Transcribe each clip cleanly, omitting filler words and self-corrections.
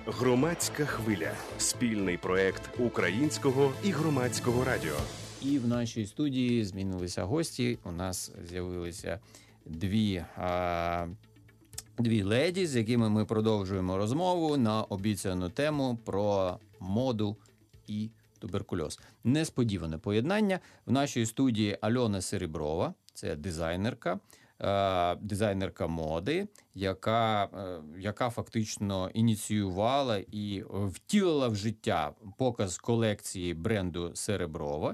Громадська хвиля – спільний проект Українського і Громадського радіо. І в нашій студії змінилися гості. У нас з'явилися дві леді, з якими ми продовжуємо розмову на обіцяну тему про моду і туберкульоз. Несподіване поєднання. В нашій студії Альона Сереброва, це дизайнерка моди, яка фактично ініціювала і втілила в життя показ колекції бренду Сереброва.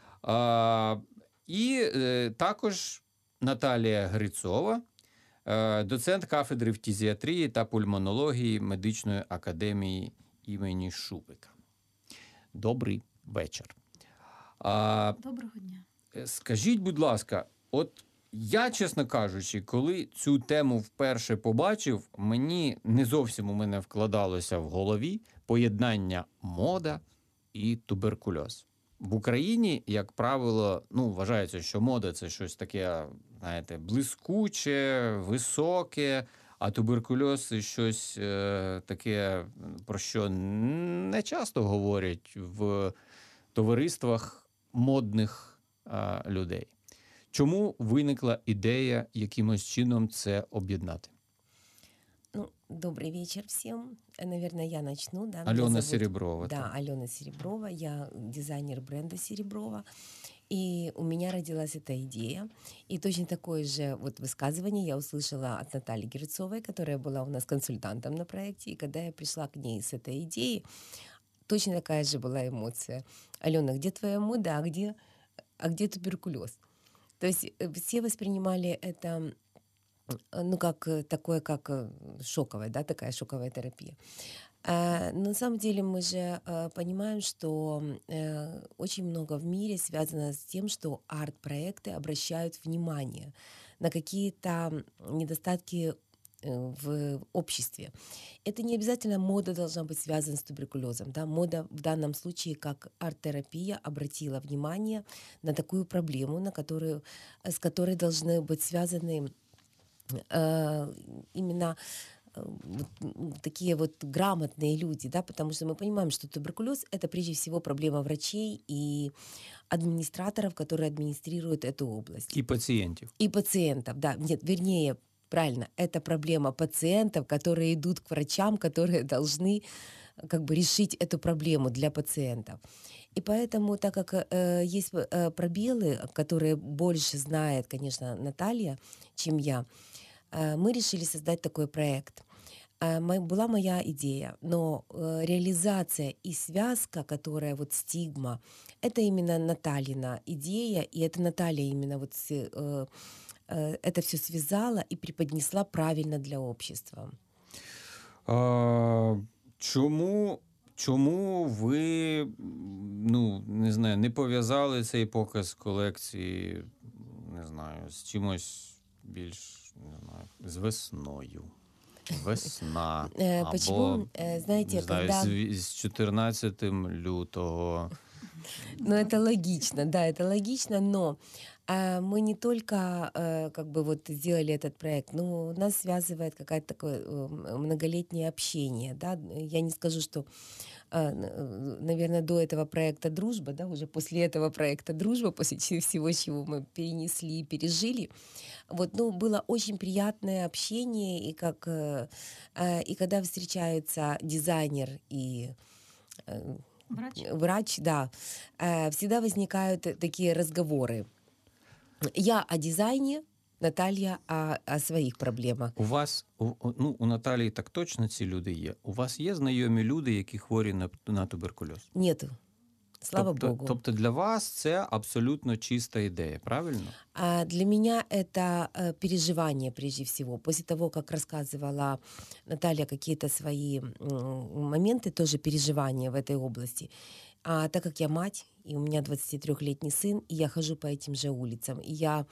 І також Наталія Грицова, доцент кафедри фтизіатрії та пульмонології Медичної академії імені Шупика. Добрий вечір. Доброго дня. Скажіть, будь ласка, от я, чесно кажучи, коли цю тему вперше побачив, мені не зовсім у мене вкладалося в голові поєднання мода і туберкульоз. В Україні, як правило, вважається, що мода – це щось таке, знаєте, блискуче, високе, а туберкульоз – це щось таке, про що не часто говорять в товариствах модних людей. Чому виникла ідея якимось чином це об'єднати? Добрый вечер всем. Наверное, я начну. Да? Альона Сереброва. Да, Альона Сереброва. Я дизайнер бренда Сереброва. И у меня родилась эта идея. И точно такое же высказывание я услышала от Натальи Герцовой, которая была у нас консультантом на проекте. И когда я пришла к ней с этой идеей, точно такая же была эмоция. Алена, где твоя мода, а где туберкулез? То есть все воспринимали это как шоковая, да, такая шоковая терапия. Но на самом деле мы же понимаем, что очень много в мире связано с тем, что арт-проекты обращают внимание на какие-то недостатки в обществе. Это не обязательно мода должна быть связана с туберкулезом. Да? Мода в данном случае, как арт-терапия, обратила внимание на такую проблему, с которой должны быть связаны именно такие грамотные люди, да, потому что мы понимаем, что туберкулез – это прежде всего проблема врачей и администраторов, которые администрируют эту область. И пациентов. И пациентов, да. Нет, вернее, правильно, это проблема пациентов, которые идут к врачам, которые должны решить эту проблему для пациентов. И поэтому, так как есть пробелы, которые больше знает, конечно, Наталья, чем я, мы решили создать такой проект. Была моя идея, но реализация и связка, которая стигма, это именно Натальина идея, и это Наталья именно это все связала и преподнесла правильно для общества. Чому ви, не пов'язали цей показ колекції, з чимось більш, з весною? Весна. Почему? Знаете, когда... з 14 лютого. Это логично, да, это логично, но мы не только сделали этот проект, но нас связывает какое-то такое многолетнее общение, да. Я не скажу, что, наверное, до этого проекта «Дружба», да, уже после этого проекта «Дружба», после всего, чего мы перенесли и пережили, было очень приятное общение, и когда встречаются дизайнер и врач, да, всегда возникают такие разговоры. Я о дизайне, Наталья о своїх проблемах. У вас, у Наталії так точно ці люди є? У вас є знайомі люди, які хворі на туберкульоз? Нету. Слава Богу. Тобто для вас це абсолютно чиста ідея, правильно? Для меня это переживание прежде всего. После того, как рассказывала Наталья какие-то свои моменты, тоже переживания в этой области. А так как я мать, и у меня 23-летний сын, и я хожу по этим же улицам, и я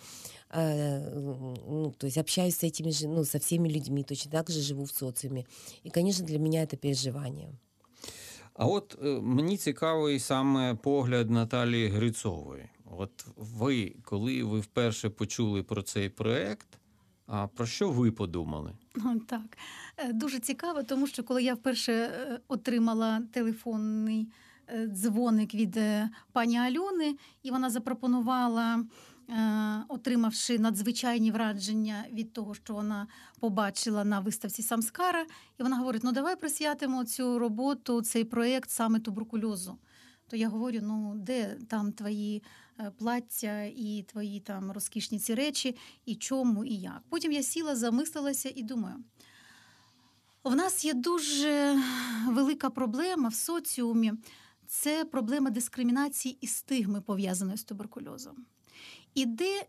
общаюсь с этими же, со всеми людьми, точно так же живу в социуме. И, конечно, для меня это переживание. А от мені цікавий саме погляд Наталії Грицової. От ви, коли ви вперше почули про цей проєкт, про що ви подумали? Так. Дуже цікаво, тому що коли я вперше отримала телефонний дзвоник від пані Альони, і вона запропонувала, отримавши надзвичайні враження від того, що вона побачила на виставці Самскара, і вона говорить, давай присвятимо цю роботу, цей проєкт саме туберкульозу. То я говорю, де там твої плаття і твої там розкішні ці речі, і чому, і як. Потім я сіла, замислилася і думаю, в нас є дуже велика проблема в соціумі, це проблема дискримінації і стигми, пов'язаної з туберкульозом. І де,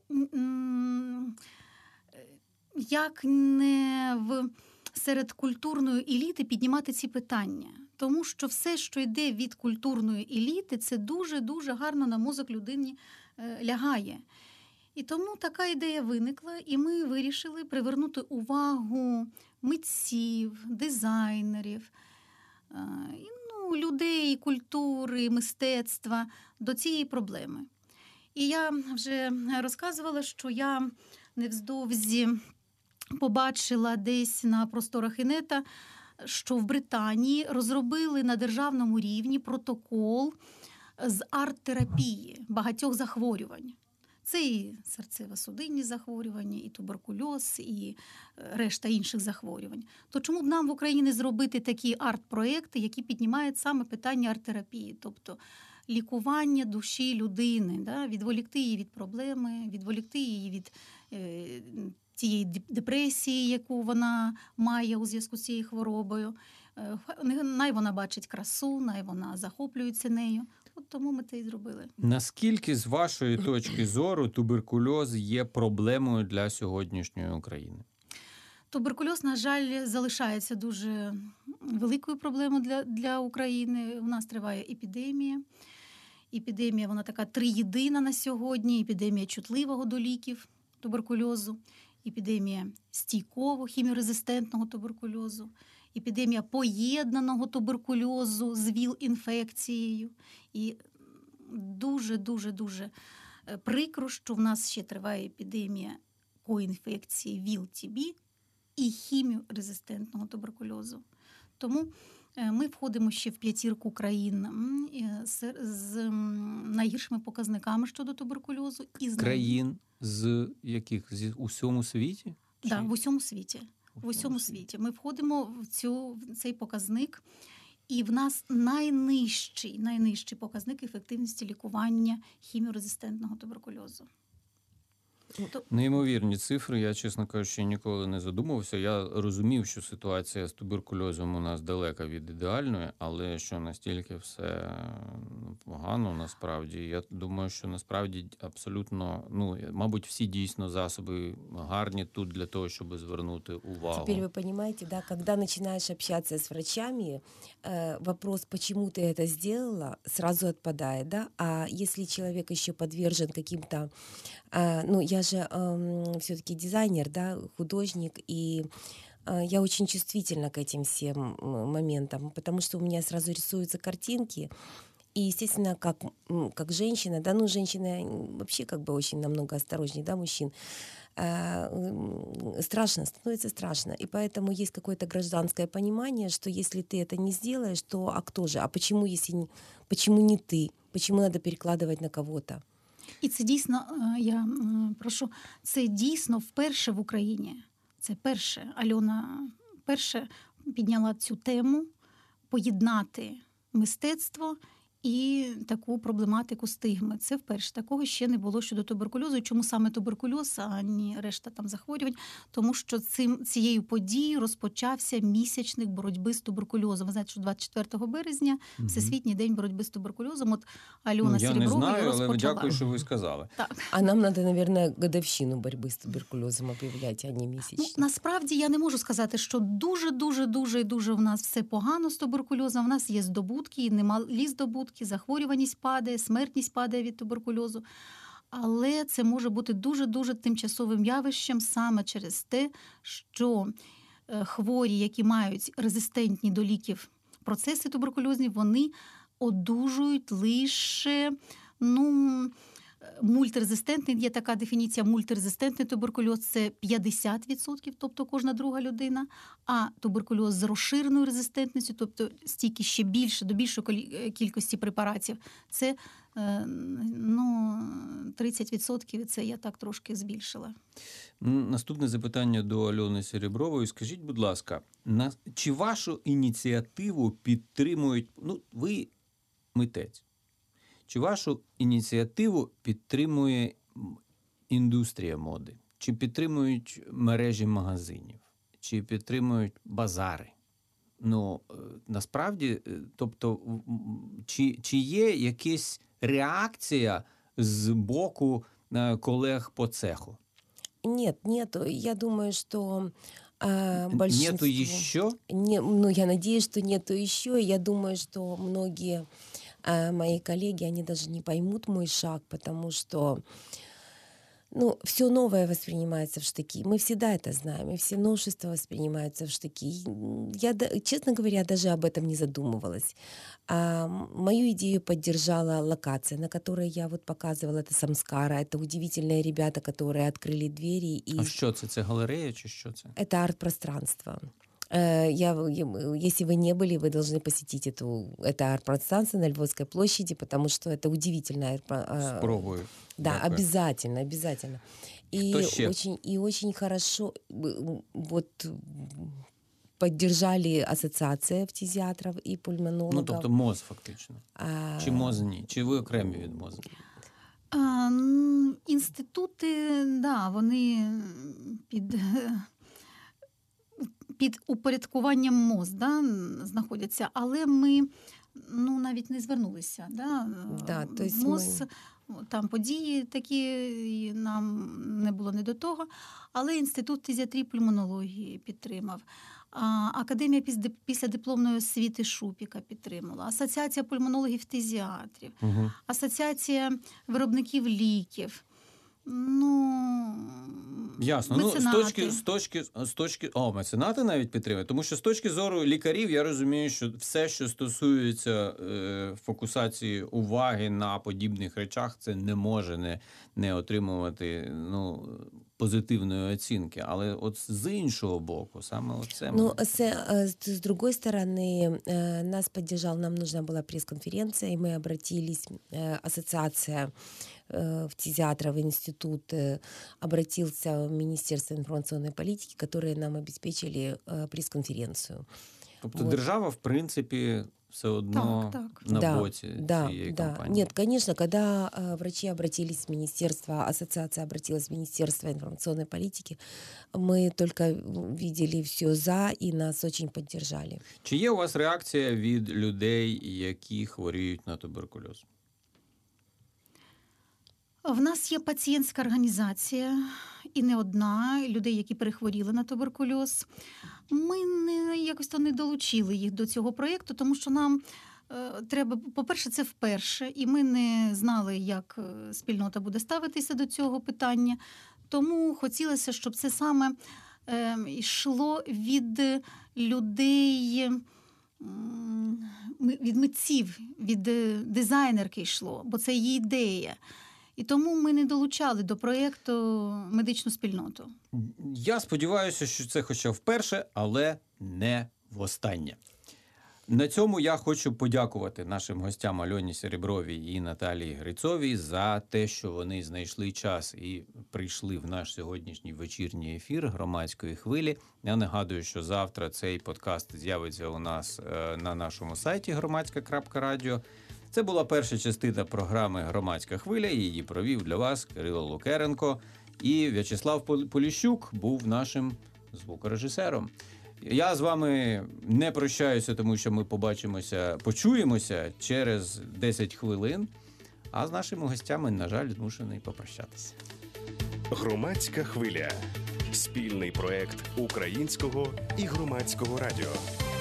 як не серед культурної еліти піднімати ці питання? Тому що все, що йде від культурної еліти, це дуже-дуже гарно на мозок людині лягає. І тому така ідея виникла, і ми вирішили привернути увагу митців, дизайнерів, людей, культури, мистецтва до цієї проблеми. І я вже розказувала, що я невздовзі побачила десь на просторах інета, що в Британії розробили на державному рівні протокол з арт-терапії багатьох захворювань. Це і серцево-судинні захворювання, і туберкульоз, і решта інших захворювань. То чому б нам в Україні не зробити такі арт-проекти, які піднімають саме питання арт-терапії, тобто лікування душі людини, відволікти її від проблеми, відволікти її від тієї депресії, яку вона має у зв'язку з цією хворобою. Най вона бачить красу, най вона захоплюється нею. От тому ми це і зробили. Наскільки, з вашої точки зору, туберкульоз є проблемою для сьогоднішньої України? Туберкульоз, на жаль, залишається дуже великою проблемою для України. У нас триває епідемія. Епідемія, вона така триєдина на сьогодні. Епідемія чутливого до ліків туберкульозу, епідемія стійкового хіміорезистентного туберкульозу, епідемія поєднаного туберкульозу з ВІЛ-інфекцією. І дуже прикро, що в нас ще триває епідемія коінфекції ВІЛ-ТБ і хіміорезистентного туберкульозу. Тому ми входимо ще в п'ятірку країн з найгіршими показниками щодо туберкульозу. Країн з яких? З усьому світі? Так, в усьому світі. В усьому світі. Ми входимо в цей показник, і в нас найнижчий показник ефективності лікування хіміорезистентного туберкульозу. Неймовірні цифри, я, чесно кажучи, ніколи не задумувався. Я розумів, що ситуація з туберкульозом у нас далека від ідеальної, але що настільки все погано насправді. Я думаю, що насправді абсолютно, мабуть, всі дійсно засоби гарні тут для того, щоб звернути увагу. Теперь вы понимаете, да, когда начинаешь общаться с врачами, вопрос, почему ты это сделала, сразу отпадает, да, а если человек еще подвержен каким-то, я же все-таки дизайнер, да, художник, и я очень чувствительна к этим всем моментам, потому что у меня сразу рисуются картинки, и, естественно, как женщина, да, женщина вообще как бы очень намного осторожнее, да, мужчин, становится страшно. И поэтому есть какое-то гражданское понимание, что если ты это не сделаешь, то а кто же? А почему не ты? Почему надо перекладывать на кого-то? І це дійсно, це дійсно вперше в Україні. Це перше. Альона перше підняла цю тему поєднати мистецтво і таку проблематику стигми. Це вперше. Такого ще не було щодо туберкульозу. Чому саме туберкульоз, а не решта там захворювань? Тому що цією подією розпочався місячник боротьби з туберкульозом. Ви знаєте, що 24 березня Всесвітній день боротьби з туберкульозом. От Альона Сереброва розпочала. Я не знаю, але дякую, що ви сказали. Так. А нам надо, наверное, годовщину боротьби з туберкульозом об'являти, а не місячник. Насправді я не можу сказати, що дуже в нас все погано з туберкульозом. В нас є здобутки, і немалі здобутки. Захворюваність падає, смертність падає від туберкульозу. Але це може бути дуже тимчасовим явищем саме через те, що хворі, які мають резистентні до ліків процеси туберкульозні, вони одужують лише мультирезистентний, є така дефініція, мультирезистентний туберкульоз – це 50%, тобто кожна друга людина, а туберкульоз з розширеною резистентністю, тобто стільки ще більше, до більшої кількості препаратів, це 30%, це я так трошки збільшила. Наступне запитання до Альони Серебрової. Скажіть, будь ласка, чи вашу ініціативу підтримують, ви митець, чи вашу ініціативу підтримує індустрія моди? Чи підтримують мережі магазинів? Чи підтримують базари? Насправді, тобто, чи є якась реакція з боку колег по цеху? Нету. Я думаю, что большинство... Нету еще? Я надеюсь, что нету еще. Я думаю, что многие мои коллеги, они даже не поймут мой шаг, потому что все новое воспринимается в штыки. Мы всегда это знаем, и все новшества воспринимаются в штыки. Я, честно говоря, даже об этом не задумывалась. Мою идею поддержала локация, на которой я показывала, это Самскара. Это удивительные ребята, которые открыли двери. А що це? Це галерея чи що це? Это арт-пространство. Если вы не были, вы должны посетить это арт-пространство на Львовской площади, потому что это удивительное. Спробую. Да, обязательно. И очень хорошо поддержали ассоциация фтизіатрів і пульмонологів. Тобто МОЗ фактично. Чи МОЗ ні? Чи ви окремі від МОЗу? Інститути, вони під упорядкуванням МОЗ знаходяться, але ми навіть не звернулися. МОЗ, там події такі, нам не було не до того, але Інститут фтизіатрії і пульмонології підтримав. Академія післядипломної освіти Шупіка підтримала, Асоціація пульмонологів-фтизіатрів, Асоціація виробників ліків. Ясно. Меценати. З точки меценати навіть підтримують. Тому що з точки зору лікарів я розумію, що все, що стосується фокусації уваги на подібних речах, це не може не отримувати позитивної оцінки. Але от з іншого боку, саме оце... С другой стороны, нас поддержал, нам нужна была пресс-конференция, и мы обратились, ассоциация фтизиатров, институт обратился в Министерство информационной политики, которые нам обеспечили пресс-конференцию. Тобто держава, в принципі, все одно на боці цієї кампанії. Нет, конечно, когда врачи обратились в министерство, ассоциация обратилась в Министерство информационной политики, мы только видели все за, и нас очень поддержали. Чи є у вас реакція від людей, які хворіють на туберкульоз? В нас є пацієнтська організація, і не одна, людей, які перехворіли на туберкульоз. Ми якось не долучили їх до цього проєкту, тому що нам треба, по-перше, це вперше, і ми не знали, як спільнота буде ставитися до цього питання. Тому хотілося, щоб це саме йшло від людей, від митців, від дизайнерки йшло, бо це її ідея. І тому ми не долучали до проєкту медичну спільноту. Я сподіваюся, що це хоча вперше, але не востаннє. На цьому я хочу подякувати нашим гостям Альоні Серебровій і Наталії Грицовій за те, що вони знайшли час і прийшли в наш сьогоднішній вечірній ефір «Громадської хвилі». Я нагадую, що завтра цей подкаст з'явиться у нас на нашому сайті громадська.радіо. Це була перша частина програми «Громадська хвиля». Її провів для вас Кирило Лукеренко. І В'ячеслав Поліщук був нашим звукорежисером. Я з вами не прощаюся, тому що ми почуємося через 10 хвилин. А з нашими гостями, на жаль, змушений попрощатися. «Громадська хвиля» – спільний проєкт Українського і Громадського радіо.